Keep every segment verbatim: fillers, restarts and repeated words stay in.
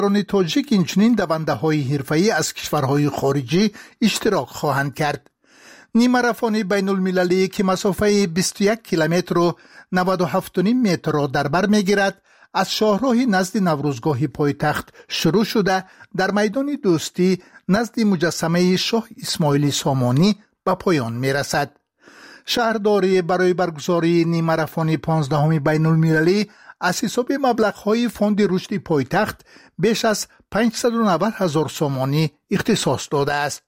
ورزشکاران تاجیک اینچنین دونده‌های حرفه‌ای از کشورهای خارجی اشتراک خواهند کرد. نیم ماراتون بین المللی که مسافه بیست و یک کیلومتر و نود و هفت و نیم متر را در بر می‌گیرد از شاهراه نزد نوروزگاه پایتخت شروع شده در میدان دوستی نزد مجسمه شاه اسماعیل سامانی به پایان می‌رسد. شهرداری برای برگزاری نیم ماراتون پانزدهم بین المللی از حساب مبلغ‌های فوند رشد پایتخت بیش از پانصد و نود هزار سامانی اختصاص داده است.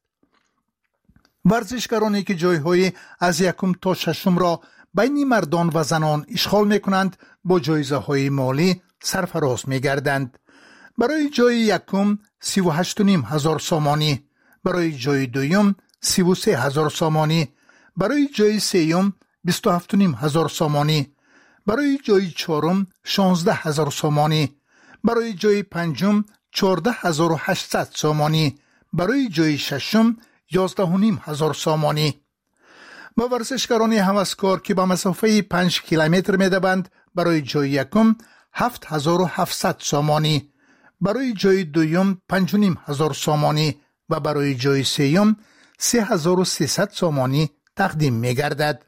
ورزشکارانی که جایهای از یکم تا ششم را بین مردان و زنان اشغال می‌کنند با جایزه‌های مالی سرفراز می‌گردند. برای جای یکم سی و هشت و نیم هزار سامانی، برای جای دوم سی و سه هزار سامانی، برای جای سوم بیست و هفت و نیم هزار سامانی، برای جای چهارم شانزده هزار سامانی، برای جای پنجم چهارده هزار و هشتصد سامانی، برای جای ششم یازده و نیم هزار سامانی. با ورزشکاران هوسکار که با مسافه پنج کیلومتر می‌دوند برای جای یکم هفت هزار و هفتصد سامانی، برای جای دوم پنج و نیم هزار سامانی و برای جای سوم سه هزار و سیصد سامانی تقدیم می‌گردد.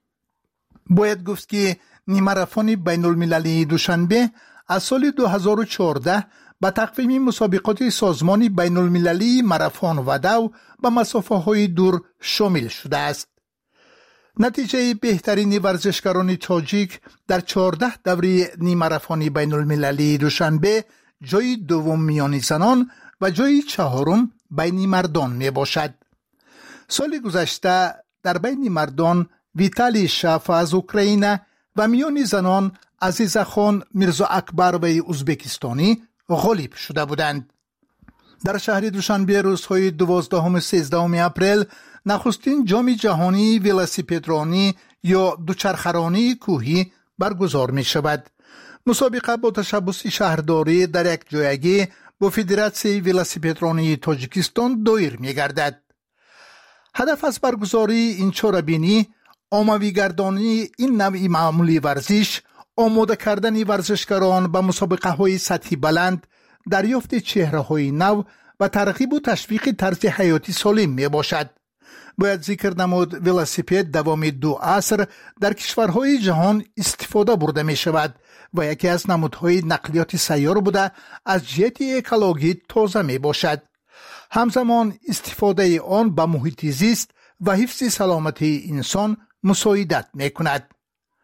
باید گفت که نیم ماراتون بین المللی دوشنبه از سال دو هزار و چهارده با تقویم مسابقات سازمان بین المللی ماراتون و دو به مسافه های دور شامل شده است. نتیجه بهترین ورزشکاران تاجیک در چهارده دوره نیم ماراتون بین المللی دوشنبه جای دوم میان زنان و جای چهارم بین مردان می باشد. سال گذشته در بین مردان ویتالی شاف از اوکراین و میان زنان عزیزه خان میرزا اکبر و ازبکستانی غالب شده بودند. در شهر دوشنبه روزهای دوازدهم و سیزدهم اپریل نخستین جام جهانی ولسیپدرانی یا دوچرخرانی کوهی برگزار می شود. مسابقه با تشبث شهرداری در یک جایگی با فدراسیون ولسیپدرانی تاجیکستان دایر می گردد. هدف از برگزاری این چاره‌بینی عمومی گردانی این نوع معمولی ورزش، آماده کردن ورزشکاران به مسابقه های سطحی بلند، دریافت چهره های نو و ترغیب و تشویق طرز حیاتی سالم می باشد. باید ذکر نمود ولسیپد دوام دو عصر در کشورهای جهان استفاده برده می شود و یکی از نمودهای نقلیات سیار بوده از جهت اکولوژی تازه می باشد. همزمان استفاده آن به محیط زیست و حفظ سلامتی انسان مساعدت می کند.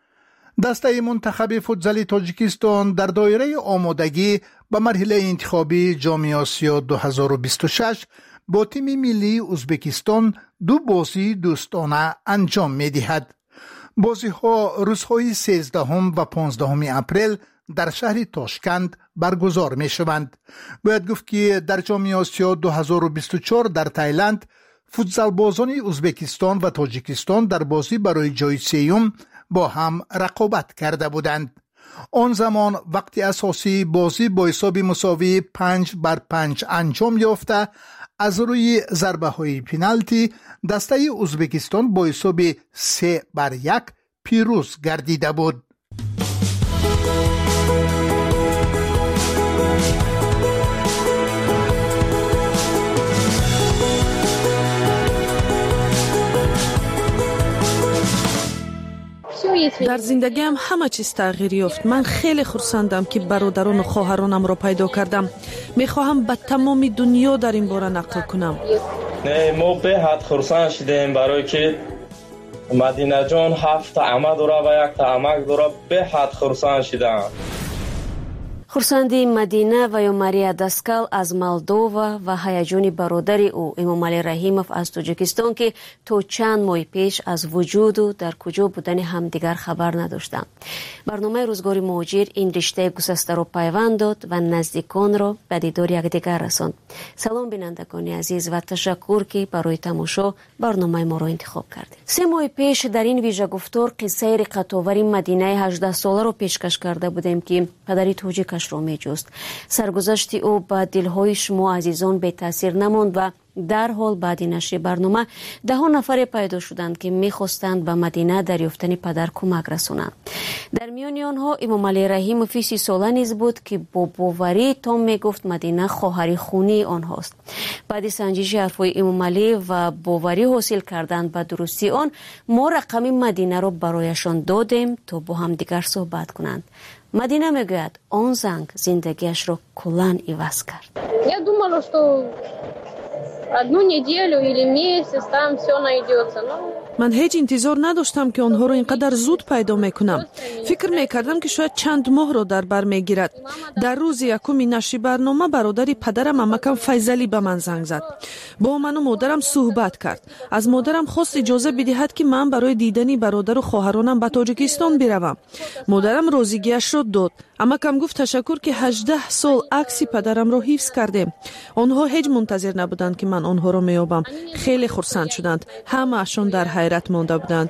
دسته منتخب فوتزال تاجیکستان در دایره آمادگی به مرحله انتخابی جام آسیا دو هزار و بیست و شش با تیم ملی ازبکستان دو بازی دوستانه انجام می دهد. بازی ها روزهای سیزدهم و پانزدهم اپریل در شهر تاشکند برگزار می شوند. باید گفت که در جام آسیا دو هزار و بیست و چهار در تایلند فوتزال بازان ازبکستان و تاجیکستان در بازی برای جای سوم با هم رقابت کرده بودند. آن زمان وقتی اساسی بازی با حساب مساوی پنج بر پنج انجام یافته، از روی ضربه های پنالتی دسته ازبکستان با حساب سه بر یک پیروز گردیده بود. در زندگیم همه چیز تغییر یافت. من خیلی خرسندم که برادران و خواهرانم را پیدا کردم. میخواهم به تمام دنیا در این باره نقل کنم. نه، ما به حد خرسند شدیم برای که مدینه جان هفت عمه داره و یک عمک داره. به حد خرسند شدم. خورسندی مدینه و یا ماریا داسکال از مالدووا و هیجان برادر او امامعلی رحیموف از تاجیکستان که تا چند ماه پیش از وجود و در کجا بودن همدیگر خبر نداشتند. برنامه روزگار مهاجر این رشته گسسته را پیوند داد و نزدیکان را به دیدار یکدیگر رساند. سلام بینندگان عزیز و تشکر که برای تماشا برنامه ما را انتخاب کردید. سه ماه پیش در این ویژه گفتار قصه رقت‌آور مدینه هجده ساله را پیشکش کرده بودیم که پدری تاجیک رو می جست. سرگذشت او با دلهای شما عزیزان به تاثیر نماند و در حال بعد نشر برنامه ده نفر پیدا شدند که می‌خواستند به مدینه در یافتن پدر کمک رسانند. در میان آنها امام علی رحیموف سی ساله نیز بود که با باوری تام میگفت مدینه خواهر خونی آنهاست. بعد سنجش حرفهای امام علی و باوری حاصل کردن به درستی آن، ما رقم مدینه را برایشان دادیم تا با هم دیگر صحبت کنند. مدینه میگوید آن زنگ زندگیش را کلاً عوض کرد. Я думала, что одну неделю или месяц там все найдется. من هیچ انتظار نداشتم که آنها رو اینقدر زود پیدا میکنم. فکر میکردم که شاید چند ماه رو در بر میگیرد. در روز یکم نشر برنامه برادری پدرم عمکم فیضلی به من زنگ زد. با من و مادرم صحبت کرد. از مادرم خواست اجازه بدهد که من برای دیدن برادر و خواهرانم به تاجیکستان بروم. مادرم راضیگیش را داد. عمکم گفت تشکر که هجده سال عکس پدرم را حفظ کردیم. آنها هیچ منتظر نبودند که من آنها را میابم. خیلی خرسند شدند. همه اشون در حیرت مانده بودند.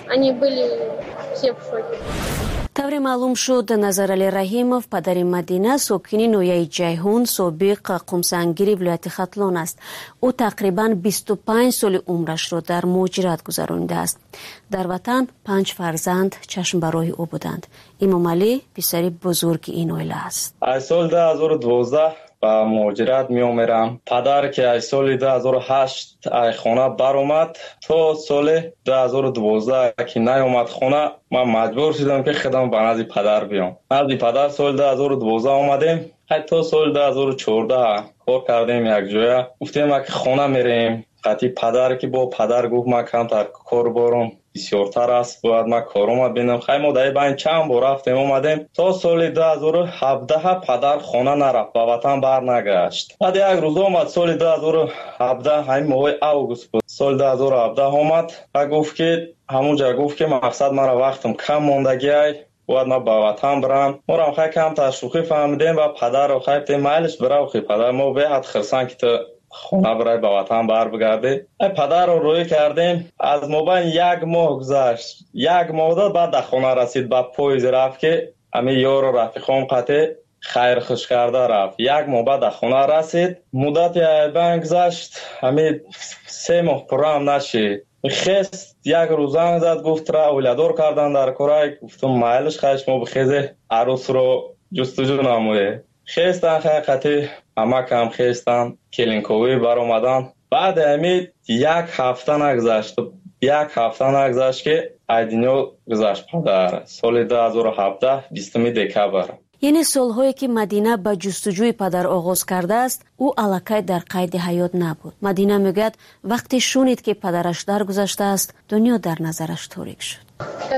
طور معلوم شد نظرعلی رحیموف پدر مدینه ساکن نویه جیهون سابق قمسنگیری ولایت ختلان است. او تقریباً بیست و پنج سال عمرش را در مهاجرت گذرانیده است. در وطن پنج فرزند چشم برای او بودند. امام علی پسر بزرگ این عائله است. از سال دو هزار و دوازده با مهاجرت می آمرم. پدر که از سال دو هزار و هشت ای خانه بر اومد تا سال دو هزار و دوازده که نیامد خانه، من مجبور شدم که خودم به نزد پدر بیام. نزد پدر سال دو هزار و دوازده آمدیم. حتی سال دو هزار و چهارده کار کردیم یک جایه. گفتیم که خانه میریم. قطعی پدر که با پدر گفت من کمتر کار بارم بسیارتر است، باید من کارم ببینم. خیلی ما در این چند بار رفتیم اومدیم. تا سال دو هزار و هفده پدر خانه نرفت، به وطن بر نگشت. بعد یک روز اومد سال دو هزار و هفده، همین ماه اوگوست بود، سال دو هزار و هفده اومد و گفت که همونجا گفت که مقصد مرا وقتم کم ماندگی باید ما به وطن برم. ما را خیلی کم تشویقی فهمیدیم و پدر رو خیلی میلش برای خیلی پدر ما به حد خرسان که خونه برای به وطن بر بگرده. پدر رو روی کردیم. از مابین یک ماه گذشت. یک ماه داد بعد در خونه رسید. بعد پویز رفت که همه یار و رفیقام قطع خیر خوش کرده رفت. یک ماه بعد در خونه رسید. مدت یک گذشت. همه سه ماه پرام نشید. خست یک روزان زد گفت را اولادور کردن در کارای. گفتم مایلش خیش ما بخیزه عروس رو جستجو نموده. خستن خیلی قطعی همه کم خستن کلینکوی بر اومدن. بعد همین یک هفته نگذشت یک هفته نگذشت که ایدینو گذشت پدر سال دو هزار و هفده بیستم دکبر. یعنی سالهایی که مدینه به جستجوی پدر آغاز کرده است، او الکی در قید حیات نبود. مدینه میگوید وقتی شنید که پدرش درگذشته است، دنیا در نظرش تاریک شد.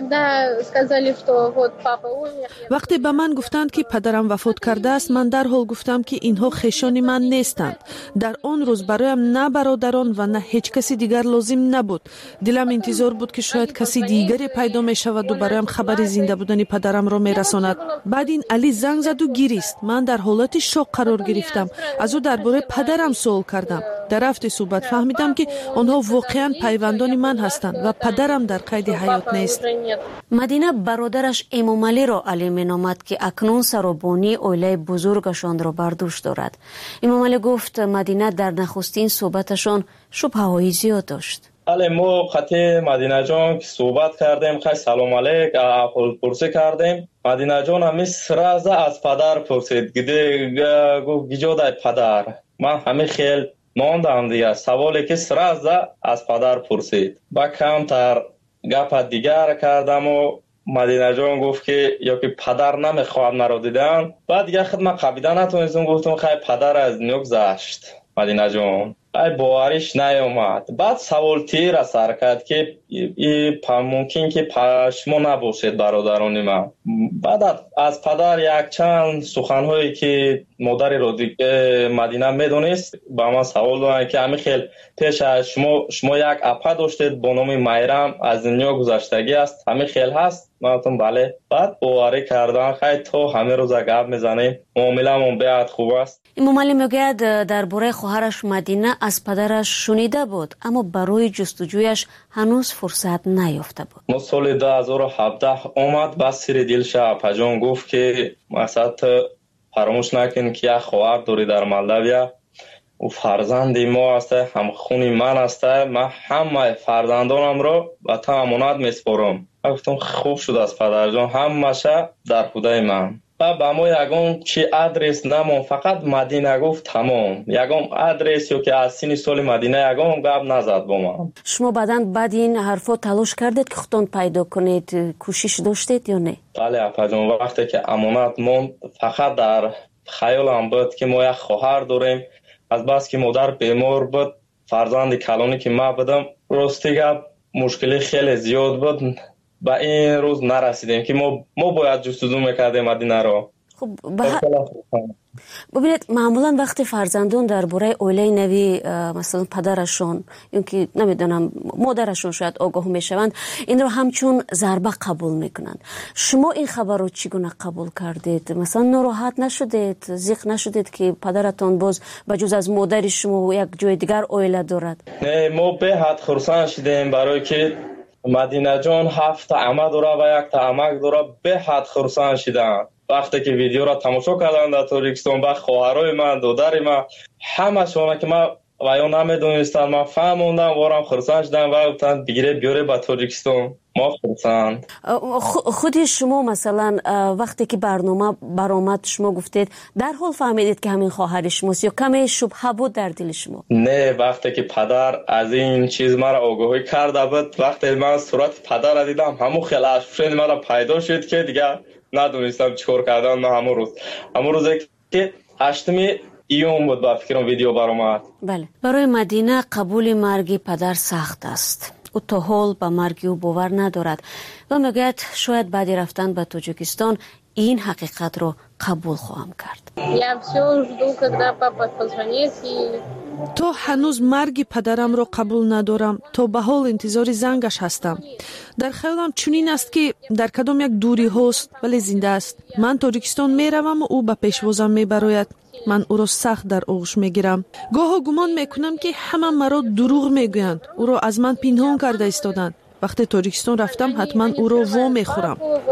وقتی به من گفتند که پدرم وفات کرده است، من در حال گفتم که اینها خویشان من نیستند. در آن روز برایم نه برادران و نه هیچ کسی دیگر لازم نبود. دلم انتظار بود که شاید کسی دیگری پیدا می شود و برایم خبر زنده بودن پدرم را می رساند. بعد این علی زنگ زد و گریست. من در حالت شوق قرار گرفتم. از او درباره پدرم سوال کردم. در رفت صحبت فهمیدم که آنها واقعا پیوندان من هستند و پدرم در قید حیات نیست. مدینه برادرش امام علی را علی مینامد که اکنون سرابانی عائله بزرگشان را بر دوش دارد. امام علی گفت مدینه در نخستین صحبتشان شبهه‌های زیاد داشت. بله ما خطی مدینه جان که صحبت کردیم، خیلی سلام علیک احوال پرسی کردیم. مدینه جان همی سرازه از پدر پرسید. گده گفت گیجاده پدر. من همی خیلی ماندم دیگه. سوالی که سرازه از پدر پرسید. با کمتر گپ دیگر کردم و مدینه جان گفت که یا که پدر نمیخواد مرا دیدن. بعد دیگه خدمت قبیده نتونستم، گفتم خیلی پدر از دنیا گذشت مدینه جان. ای باوریش نیومد. بعد سوال تیر از سر کرد که ای ممکن که شما نباشید برادران من. بعد از پدر یک چند سخنهایی که مادر رو دیگه مدینه میدونست با من سوال دارن که همین خیلی پیش از شما شما یک اپا داشتید با نام میرم از دنیا گذشتگی است، همین خیلی هست؟ من گفتم بله. بعد باوری کردن خیلی تو همه روز گپ میزنیم، معامله‌مون بیاد خوب است. امام علی میگوید درباره خواهرش مدینه از پدرش شنیده بود اما برای جستجویش هنوز فرصت نیافته بود. ما سال دو هزار و هفده اومد با سر دلش اپاجان گفت که مثلا فراموش نکن که یک خواهر داری در مالداویا او فرزندی ما است، هم خونی من است. من همه فرزندانم رو به تو امانت میسپارم. گفتم خوب شد از پدر جان، همه‌شه در خدای من. و با ما یگان چی آدرس نمون، فقط مدینه گفت تمام. یگان آدرس یا که از سین سال مدینه یگان گپ نزد با من. شما بعدن بعد این حرفا تلاش کردید که خودتون پیدا کنید، کوشش داشتید یا نه؟ بله اپا جان، وقتی که امانت موند فقط در خیالم بود که ما یک خواهر داریم. از بس که مادر بیمار بود، فرزند کلانی که ما بودم، راستی گپ مشکلی خیلی زیاد بود. با این روز نرسیدیم که ما ما باید جستجو میکردیم مدینه رو. خب ببینید معمولا وقتی فرزندان درباره اوله نوی مثلا پدرشون یا که نمیدونم مادرشون شاید آگاه میشوند، این رو همچون ضربه قبول میکنند. شما این خبر رو چگونه قبول کردید؟ مثلا ناراحت نشدید، زیق نشدید که پدرتون باز بجز از مادر شما یک جای دیگر اوله دارد؟ نه، ما به حد خرسند شدیم برای که مدینه جان هفت عمه داره و یک تا عمک داره. به حد خرسند شدن وقتی که ویدیو را تماشا کردن در تاجیکستان. با خواهرای من، دادر من، همه شونه که من و یا نمیدونستن، من فهموندم وارم خرسند شدن و گفتن بگیره بیاره به تاجیکستان. ما خرسند. خودی شما مثلا وقتی که برنامه برآمد شما گفتید در حال فهمیدید که همین خواهر شماست یا کمی شبهه بود در دل شما؟ نه، وقتی که پدر از این چیز مرا آگاهی کرده بود، وقتی من صورت پدر را دیدم همون خیلی اشفشن مرا پیدا شد که دیگه ندونستم چیکار کردن. نه همون روز همون روزی که هشتمی ایون بود با فکرم ویدیو برآمد. بله، برای مدینه قبول مرگ پدر سخت است. او تا حال به مرگ او باور ندارد و میگوید شاید بعد رفتن به تاجیکستان این حقیقت رو قبول خواهم کرد. تو هنوز مرگ پدرم رو قبول ندارم، تو به حال انتظار زنگش هستم. در خیالم چنین است که در کدام یک دوری هست ولی زنده است. من تاجیکستان میروم و او به پیشوازم میبراید. من او را سخت در آغوش میگیرم. گاه گمان میکنم که همه مرا دروغ میگویند، او را از من پنهان کرده ایستادند. وقتی تاجیکستان رفتم حتما او را وا میخورم.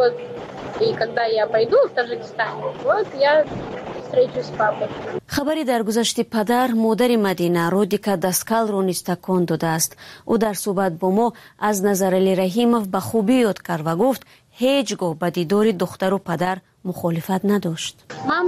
خبری در گذشت پدر مادر مدینه رودیکا دستکال رو نیز تکان داده است. او در صحبت با ما از نظر علی رحیموف به خوبی یاد کرد و گفت هیچگاه به دیدار دختر و پدر مخالفت نداشت.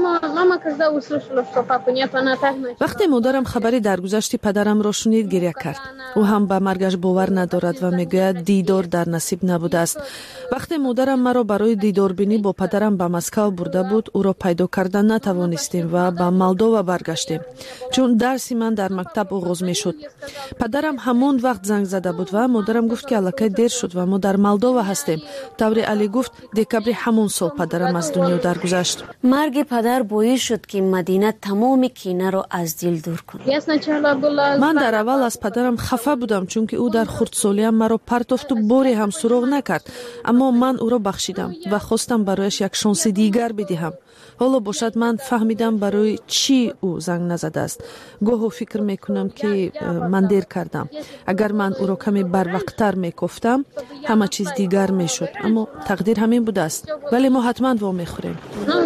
وقتی مادرم خبری درگذشت پدرم را شنید گریه کرد. او هم به مرگش باور ندارد و میگوید دیدار در نصیب نبوده است. وقتی مادرم مرا برای دیدار بینی با پدرم به مسکو برده بود، او را پیدا کردن نتوانستیم و به مالدووا برگشتیم، چون درسی من در مکتب آغاز میشد. پدرم همون وقت زنگ زده بود و مادرم گفت که الکی دیر شد و ما در مالدووا هستیم. طوری علی گفت دکبر همون سال پدرم از دنیا درگذشت. مرگ پدر باعث شد که مدینه تمام کینه را از دل دور کند. من در اول از پدرم خفه بودم چون که او در خردسالیم مرا پرتافت و باری هم سراغ نکرد، اما من او را بخشیدم و خواستم برایش یک شانس دیگر بدهم. حالا باشد من فهمیدم برای چی او زنگ نزده است. گاهی فکر میکنم که من دیر کردم. اگر من او را کمی بروقتر میگفتم همه چیز دیگر میشد، اما تقدیر همین بوده است. ولی ما حتما وا میخوریم.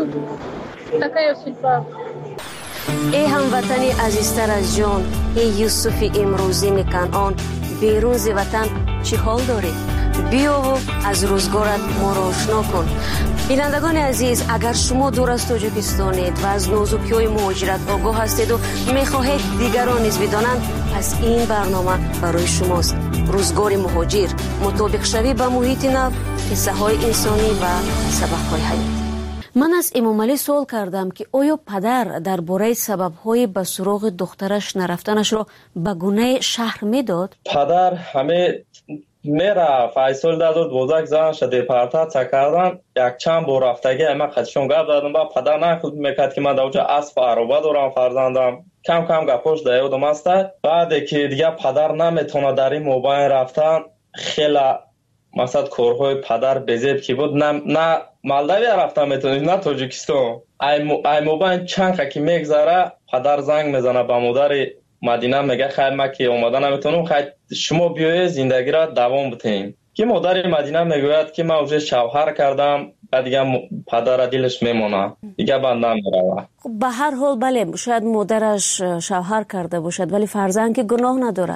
ای هموطنی عزیزتر از جان، ای یوسف امروزی کنعان، بیرون ز وطن چی حال داری؟ بیا و از روزگارت ما را آشنا کن. بینندگان عزیز، اگر شما دور از تاجیکستانید و از نازکی‌های مهاجرت آگاه هستید و میخواهید دیگران نیز بدانند، پس این برنامه برای شماست. روزگار مهاجر، مطابق شوی به محیط نو، قصه های انسانی و سبق های حیاتی. من از امام علی سوال کردم که آیا پدر درباره سبب‌های به سراغ دخترش نرفتنش را به گونه شهر میداد؟ پدر همه میره فیصل داد و دوزک زن شده پرتات کردن. یک چند بار رفتگی اما خدشون گفت دادم با پدر نخود میکرد که من دوجا اسب عروبه دارم فرزندم. کم کم گپوش دایودم است. بعد که دیگه پدر نمیتونه در این موبایل رفتن، خیلی مثلا کارهای پدر بزیب که بود، نه نه مالداوی رفتن میتونی نه تاجیکستان. ای موبایل چند که میگذره پدر زنگ میزنه به مادر مدینه، میگه خیر ما که اومدن نمیتونم، خیر شما بیاید زندگی را دوام بتین. که مادر مدینه میگوید که من اوج شوهر کردم و دیگه پدر دلش میمونه، دیگه بندم میره. به هر حال بله شاید مادرش شوهر کرده باشد ولی فرزند که گناه ندارد.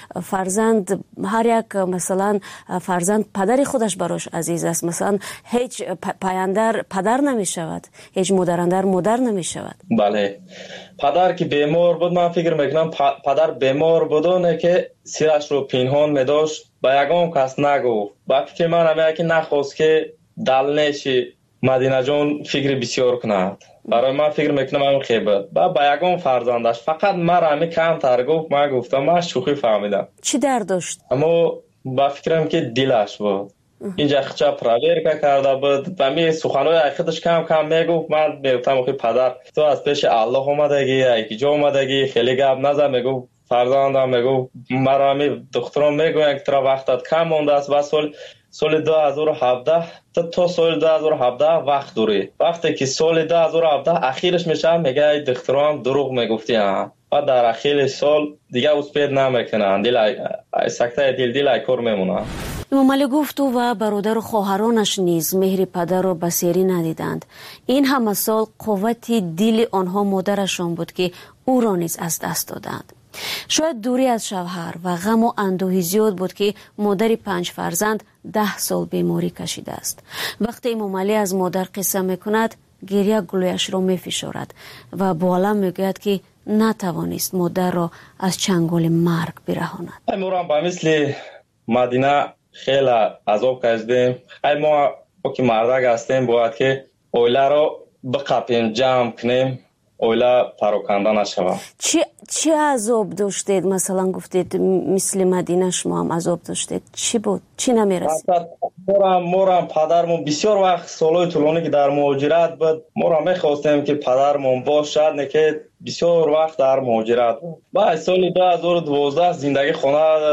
فرزند هر یک مثلا فرزند پدر خودش براش عزیز است. مثلا هیچ پایندر پدر نمی شود، هیچ مادراندر مادر نمی شود. بله پدر که بیمار بود من فکر میکنم پدر بیمار بودونه که سیرش رو پنهان میداشت با یگان کس نگفت. با فکر من همه که نخواست که دلنشی مدینه جان فکر بسیار کند. برای من فکر میکنم همین خیبت با با یگان فرزندش فقط من همه کم تر گفت. من گفتم من شوخی فهمیدم. چی درد داشت؟ اما با فکرم که دلش بود اینجا خچا پراویر کرده بود و می سخنهای اخیرش کم کم میگفت. من میگفتم که پدر تو از پیش الله اومدگی یکی جا اومدگی خیلی گپ نزن. میگفت فرزندم میگفت مرا می دخترم میگوین که ترا وقتت کم مونده است و سال سال دو هزار و هفده تا تا سال دو هزار و هفده وقت داری. وقتی که سال دو هزار و هفده اخیرش میشه میگه دخترم دروغ میگفتی ها و در اخیر سال دیگه اسپید نمیکنن. دل سکته دل دل ایکور میمونه. امام علی گفت او و برادر و خواهرانش نیز مهر پدر را بسیاری ندیدند. این همه سال قوت دل آنها مادرشان بود که او را نیز از دست دادند. شاید دوری از شوهر و غم و اندوهی زیاد بود که مادر پنج فرزند ده سال بیماری کشیده است. وقتی امام علی از مادر قصه میکند گریه گلویش را میفشارد و با علم میگوید که نتوانست مادر را از چنگال مرگ برهاند. ما با مثل مدینه خیلی عذاب کشیدیم. خیلی ما که مردک هستیم باید که اوله را بقپیم جمع کنیم اوله پراکنده نشود. چی چی عذاب داشتید؟ مثلا گفتید مثل مدینه شما هم عذاب داشتید. چی بود؟ چی نمیرسید؟ مورم مورم پدرمون بسیار وقت سالهای طولانی که در مهاجرت بود مورم میخواستیم که پدرمون باشد نه که بسیار وقت در مهاجرت بود. بعد سال دو هزار و دوازده زندگی خانه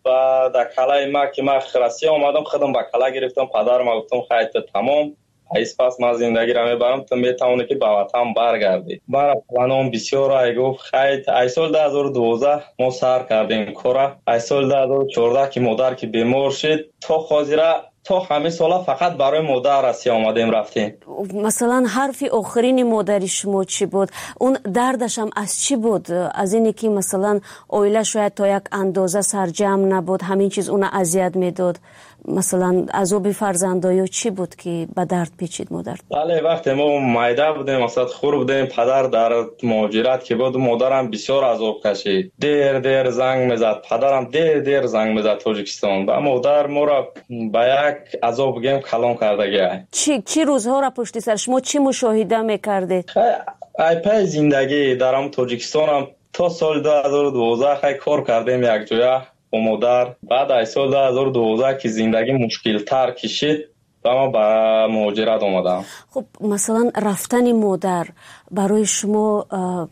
و در کلای ما که من خرسی آمدم خودم با کلا گرفتم. پدرم گفتم خیلی تمام ایس پس من زندگی را میبرم تو میتونی که به وطن برگردی. برای پلانم بسیار رای گفت خیلی ای سال دو هزار و دوازده ما سر کردیم کارا. ای سال دو هزار و چهارده که مادر که بیمار شد تا خاطره تا همه سالا فقط برای مادر رسی آمدیم رفتیم. مثلا حرف آخرین مادری شما چی بود؟ اون دردش هم از چی بود؟ از اینی که مثلا اویله شاید تا یک اندازه سرجم نبود همین چیز اون اذیت میداد؟ مثلا عذاب فرزندایی چی بود که به درد پیچید مادر؟ بله وقتی ما مایده بودیم مثلا خور بودیم پدر در مهاجرت که بود مادرم بسیار عذاب کشید. دیر دیر زنگ میزد پدرم دیر دیر زنگ میزد تاجیکستان و مادر ما را به یک عذاب گیم کلان کرده گیه. چی چی روزها را پشت سر شما چی مشاهده میکردید؟ ای پای زندگی درم تاجیکستان هم تا سال دو هزار و دوازده خیلی کار کردیم یک جایه با مادر. بعد ای سال دو هزار و دوازده که زندگی مشکل تر کشید و ما به مهاجرت آمدم. خب مثلا رفتن مادر برای شما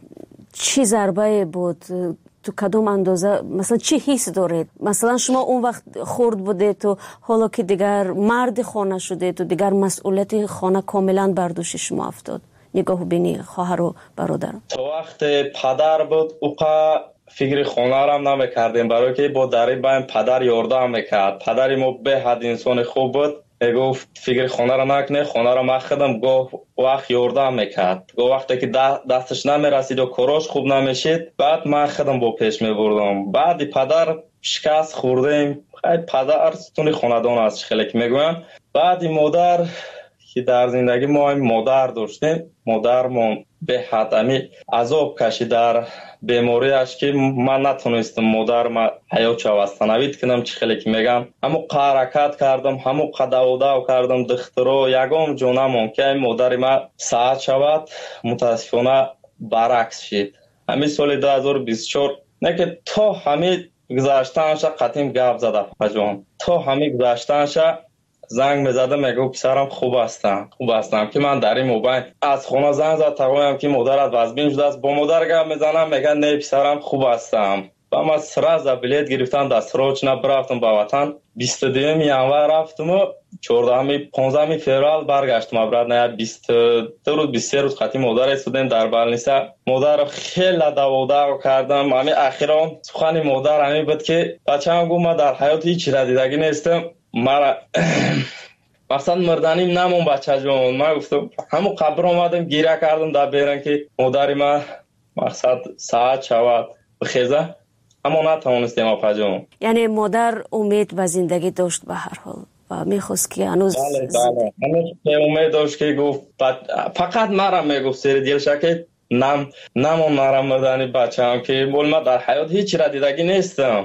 چی ضربه بود؟ تو کدوم اندازه مثلا چی حس دارید؟ مثلا شما اون وقت خرد بوده تو حالا که دیگر مرد خانه شده تو دیگر مسئولیت خانه کاملا بر دوش شما افتاد. نگاه بینی خواهر و برادر تو وقت پدر بود اوقا فکر خانه را هم نمیکردیم برای که با دری بایم پدر یاردم میکرد. پدری ما به حد انسان خوب بود میگفت فکر خانه را نکنه خانه را مخدم گاه وقت یاردم میکرد. گاه وقتی که دستش نمیرسید و کاراش خوب نمیشید بعد من خودم با پیش میبردم. بعد پدر شکست خوردیم. خیلی پدر ستون خاندان است خیلی که میگویم. بعد مادر که در زندگی ما مادر داشتیم مادرمون به حد امی عذاب کشید در بیماریش که من نتونستم مادر ما حیات شوستنوید کنم. چی خیلی که میگم همو حرکت کردم همو قدو دو کردم دخترو یگام جونمون که مادر ما ساعت شود متاسفانه برعکس شد. همین سال دو هزار و بیست و چهار نه که تا همین گذاشتنش قطیم گپ زده فجان تا همین گذاشتنش زنگ میزده میگه پسرم خوب هستم خوب هستم که من در این موبایل از خونه زنگ زد تقویم که مادرت وزبین شده است با مادر گپ میزنم میگه نه پسرم خوب هستم. و من سراز بلیت گرفتم دست روچ نبرفتم به وطن. بیست و دوم ینور رفتم و چهاردهم پانزدهم فوریه برگشتم ابرد نه بیست و دو روز بیست و سه روز خاطی مادر استودیم در بالنیسا. مادر خیلی داودا کردم. همین اخیرا سخن مادر همین بود که بچه‌م گفت من در حیات هیچ چیز دیدگی نیستم. مرا مقصد مردنیم نمون بچه جون. من گفتم همون قبر آمدم گیره کردم در بیرن که مادری من مقصد ساعت شود بخیزه، اما نتوانستیم آپا جون. یعنی مادر امید و زندگی داشت به هر حال و میخواست که هنوز بله بله هنوز امید داشت که گفت فقط مرا میگفت سر دیل شکل نم نمون مرا مردنی بچه هم که بول من در حیات هیچی را دیدگی نیستم.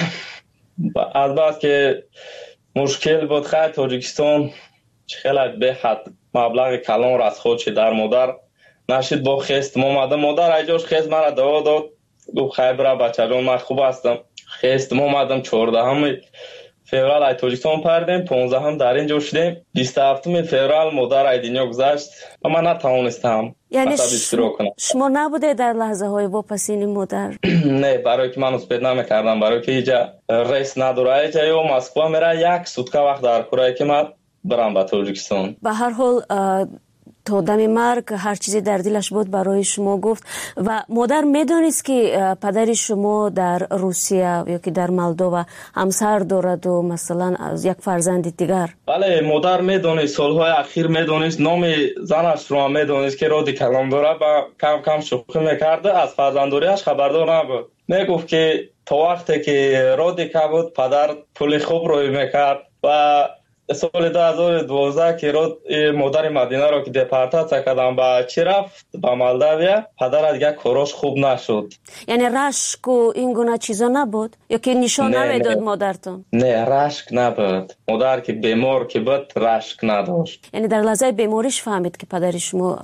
از بعد که مشکل بود خیلی تاجیکستان خیلی به حد مبلغ کلان را از خودش در مادر نشید با خست مامده مادر ایجاش خست مرا دوا داد گفت خیلی برا بچه جان من خوب هستم. خست مامدم چهارده همه فورال ای تاجیکستان پردیم، پانزده هم در اینجا شدیم. بیست و هفتم فورال مادر ای دنیا گذشت و من نتوانستم. یعنی شما نبوده در لحظه های واپسین مادر؟ نه، برای که من اسپید نمیکردم، برای که اینجا ریس نداره. اینجا یا مسکو میره یک سوتکه وقت در کره که من برم به تاجیکستان. به هر حال تا دم مرگ هر چیزی در دلش بود برای شما گفت. و مادر میدونست که پدر شما در روسیه یا که در مولدووا همسر دارد و مثلا از یک فرزند دیگر؟ بله مادر میدونست، سالهای اخیر میدونست، نام زنش رو میدونست که رادی کلام داره و کم کم شوخی میکرده. از فرزنداریش خبردار نبود. میگفت که تا وقتی که رادی که بود پدر پول خوب روی میکرد و سال دو هزار و دوازده که رود مادر مدینه رو که دپارتات کردم با چی رفت با مولداویا، پدر دیگه کاراش خوب نشد. یعنی رشک و این گونه چیزا نبود یا که نشان نمیداد مادرتون؟ نه رشک نبود. مادر که بیمار که بود رشک نداشت. یعنی در لحظه بیماریش فهمید که پدر شما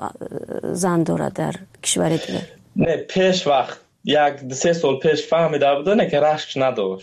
زن داره در کشور دیگه؟ نه پیش وقت یک سه سال پیش فهمیده بود نه که رشک نداشت.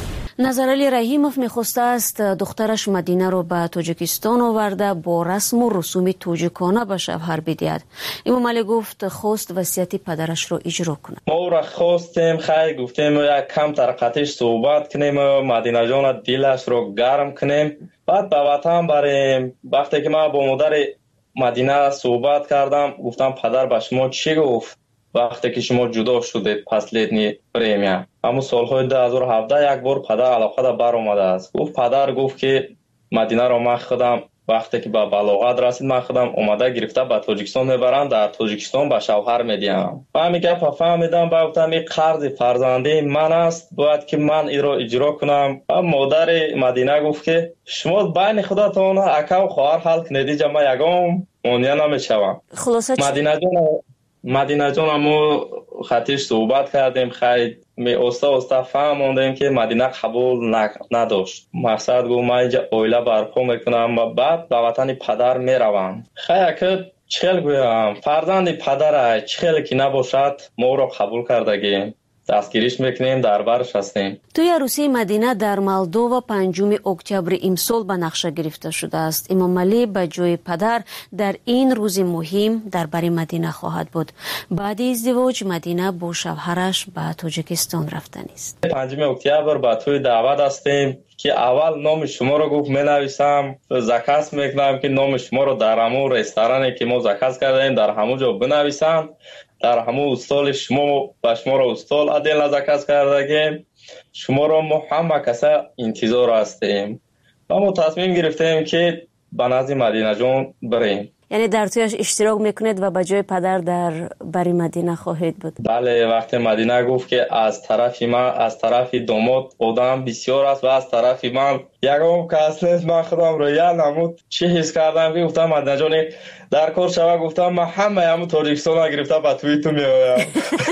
نظرعلی رحیموف میخواسته است دخترش مدینه رو به تاجیکستان آورده با رسم و رسوم تاجیکانه به شوهر بدهد. امام علی گفت خواست وصیت پدرش رو اجرا کنه. ما را خواستیم خیلی گفتیم یک کم ترقتش صحبت کنیم، مدینه جان دلش رو گرم کنیم، بعد به وطن بریم. وقتی که من با مادر مدینه صحبت کردم گفتم پدر به شما چی گفت وقتی که شما جدا شدید پس لیدنی پریمیا؟ اما سالهای دو هزار و هفده یک بار پدر علاقه دا بر آمده است. گفت پدر گفت که مدینه رو من خودم وقتی که به بلاغت رسید من خودم اومده گرفته به تاجیکستان میبرم، در تاجیکستان به شوهر میدیم. من میگم فهمیدم با گفتم این قرض فرزندی من است باید که من این رو اجرا کنم. مادر مدینه گفت که شما بین خودتون اکا و خواهر حل کنید، جمع یگام مونیا نمیشوم. خلاصه مدینه جان مدینه جان ما خطیش صحبت کردیم، خیلی می استا استا فهموندیم که مدینه قبول نداشت. مقصد گفت من اینجا اویله برپا میکنم و بعد به وطن پدر میروم. خیلی که چخیل گویم فرزند پدر چخیل که نباشد ما را قبول کردگیم، دستگیریش میکنیم، در برش هستیم. توی عروسی مدینه در مولدووا پنجم اکتبر امسال به نقشه گرفته شده است. امام علی به جای پدر در این روز مهم در بر مدینه خواهد بود. بعد ازدواج مدینه با شوهرش به تاجیکستان رفتن است. پنجم اکتبر به توی دعوت هستیم که اول نام شما رو گفت می نویسم، زکس میکنم که نام شما رو در همون رستورانی که ما زکس کردیم در همون جا بنویسم، در همون استال شما و شما را استال عدل نزکست کردگیم. شما را ما همه کسا انتظار هستیم و ما تصمیم گرفتیم که به نزد مدینه جان بریم. یعنی در تویش اشتراک میکنید و به جای پدر در بری مدینه خواهید بود؟ بله. وقتی مدینه گفت که از طرف من از طرف داماد آدم بسیار است و از طرف من یکم کس نیست، من خودم رو یا نمود چی حس کردم که گفتم مدینه جان در کار شوه، گفتم من همه همون تاجیکستان ها گرفته به توی تو میایم.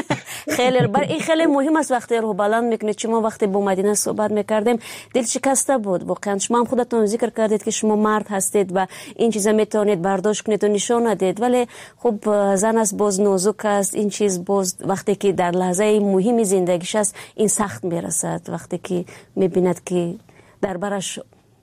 خیلی بر این خیلی مهم است وقتی رو بلند میکنید. شما وقتی با مدینه صحبت میکردیم دل شکسته بود واقعا. شما هم خودتون ذکر کردید که شما مرد هستید و این چیزا میتونید برداشت کنید و نشون ندید، ولی خب زن است باز نازک است. این چیز باز وقتی که در لحظه مهم زندگیش است این سخت میرسد، وقتی که میبیند که در برش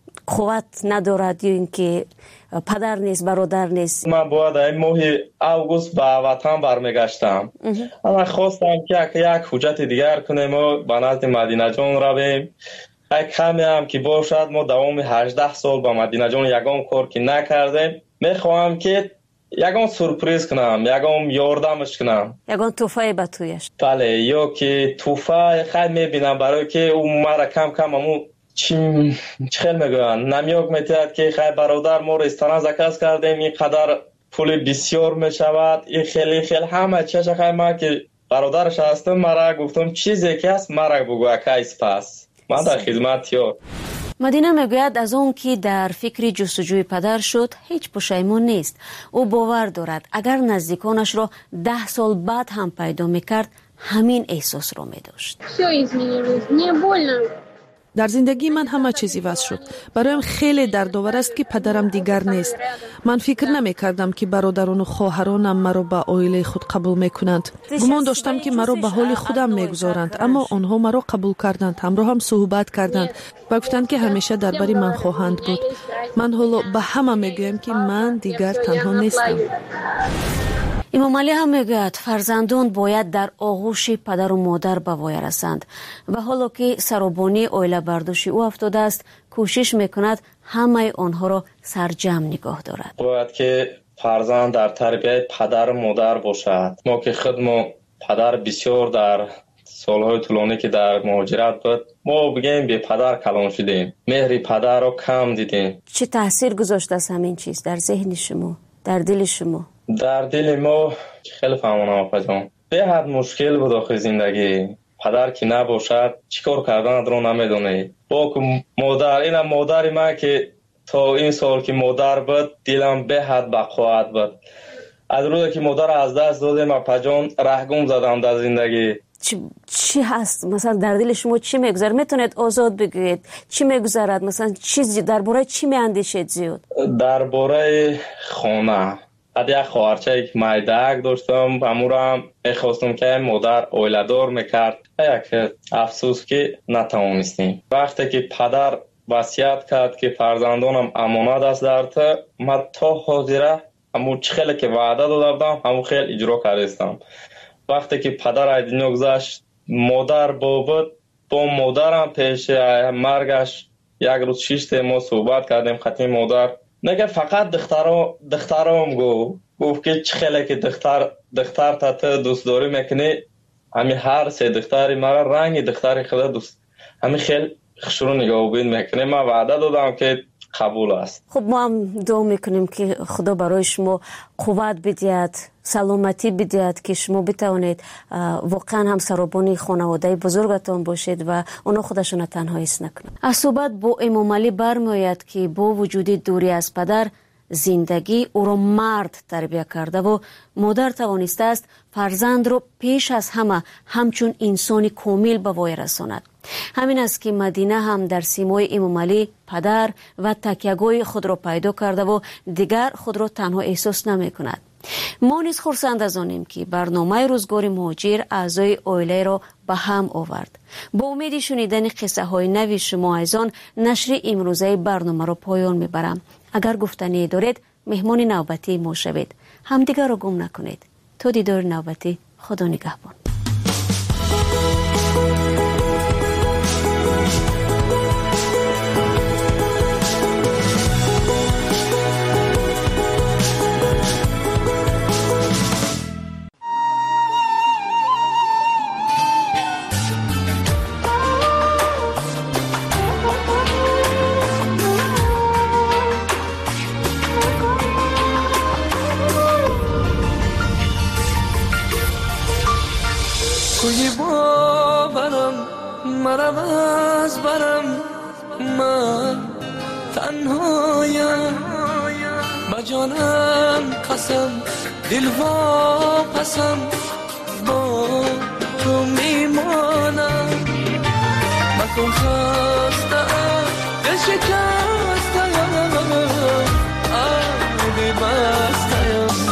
قوت ندارد یا اینکه پدر نیست برادر نیست. من باید این ماه اوگوست به وطن برمیگشتم، اما خواستم که یک حجت دیگر کنیم و به نزد مدینه جان رویم. یک کمی هم که باشد ما دوام هجده سال با مدینه جان یگام کار که نکردیم، میخواهم که یگام سورپریز کنم، یگام یاردمش کنم، یگام توفای به تویش. بله، یا که توفای خیلی میبینم برای که اون مرا کم کم همون چی خیلی میگویند نمیوک میتید که خیلی برادر ما رستوران زکاس کردیم اینقدر پول بسیار میشود این خیلی خیلی همه چیز خیلی ما که برادرش هستم مرا گفتم چیزی که هست مرا بگو کیس پس من در خدمت یا مدینه میگوید از اون که در فکر جستجوی پدر شد هیچ پشیمون نیست. او باور دارد اگر نزدیکانش را ده سال بعد هم پیدا میکرد همین احساس را میداشت. در زندگی من همه چیزی واسه شد. برایم خیلی دردآور است که پدرم دیگر نیست. من فکر نمی کردم که برادران و خواهرانم مرا به عائله خود قبول میکنند. گمان داشتم که مرا به حال خودم میگذارند، اما آنها مرا قبول کردند، همراه هم صحبت کردند و گفتند که همیشه درباره من خواهند بود. من حالا به همه میگویم که من دیگر تنها نیستم. امام علی هم میگوید فرزندان باید در آغوش پدر و مادر به وای رسند و حالا که سرابانی عائله برداشت او افتاده است کوشش میکند همه آنها را سرجم نگاه دارد. باید که فرزند در تربیت پدر و مادر باشد. ما که خودمون پدر بسیار در سالهای طولانی که در مهاجرت بود ما بگیم به پدر کلان شدیم، مهر پدر رو کم دیدیم. چه تاثیر گذاشته است همین چیز در ذهن شما، در دل شما؟ در دل ما خیلی فهمانم آقا جان به حد مشکل بود آخه زندگی. پدر که نباشد چیکار کردن رو نمیدونه. با که مادر اینم مادر ما که تا این سال که مادر بود دلم به حد بقوت بود. از روزی که مادر از دست دادم آقا جان رهگم زدم در زندگی. چی, چی هست مثلا در دل شما چی میگذره؟ میتونید آزاد بگویید چی میگذرد؟ مثلا چیزی درباره چی میاندیشید زیاد؟ درباره خانه. از یک خواهرچه که مایدک داشتم امورم میخواستم که مادر اویلدار میکرد یک افسوس که نتوانستیم. وقتی که پدر وصیت کرد که فرزندانم امانت است در تو من تا حاضره همون خیلی که وعده داده بودم همون خیلی اجرا کردم. وقتی که پدر از دنیا گذشت مادر بابت با مادرم پیش مرگش یک روز شش ما صحبت کردیم خطی مادر نگه فقط دخترام دخترام گو گفت که چه خیلی که دختر دختر تا تو دوست داری میکنی همین هر سه دختری مرا رنگ دختری خدا دوست همین خیلی خشرو نگاه بین میکنه. من وعده دادم که قبول است. خب ما هم دعا میکنیم که خدا برای شما قوت بدهد، سلامتی بدهد که شما بتوانید واقعا هم سرابانی خانواده بزرگتان باشید و اونا خودشون تنها حس نکنند. از صحبت با امام علی برمیآید که با وجود دوری از پدر زندگی او را مرد تربیت کرده و مادر توانسته است فرزند را پیش از همه همچون انسانی کامل به وای رساند. همین است که مدینه هم در سیمای امام علی پدر و تکیه‌گاه خود را پیدا کرده و دیگر خود را تنها احساس نمی کند. ما نیز خرسند از آنیم که برنامه روزگار مهاجر اعضای عائله را به هم آورد. با امید شنیدن قصه های نوی شما ایزان نشر امروزه برنامه را پایان میبرم. اگر گفتنی دارید مهمان نوبتی ما شوید. همدیگر را گم نکنید. تا دیدار نوبتی، خدا نگهبان. کوی باورم مرم از برم من تنهایم با جانم قسم دل و پسم با تو میمانم مکن خستم دل شکستم آبی بستم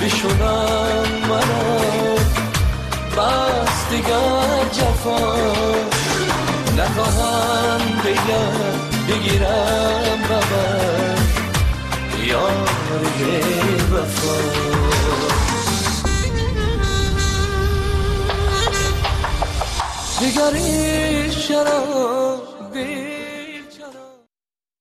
بشونم منو بس دیگر جفا نخواهم بگم بگیرم ببر یار وفا دیگری شراب